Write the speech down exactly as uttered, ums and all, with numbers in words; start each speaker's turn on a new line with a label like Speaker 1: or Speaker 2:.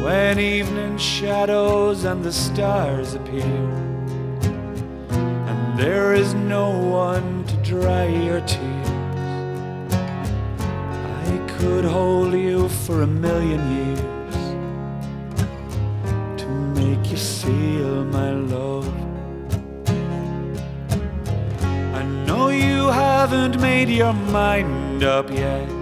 Speaker 1: when evening shadows and the stars appear, and there is no one to dry your tears. I could hold you for a million years to make you feel my love. I know you haven't made your mind up yet,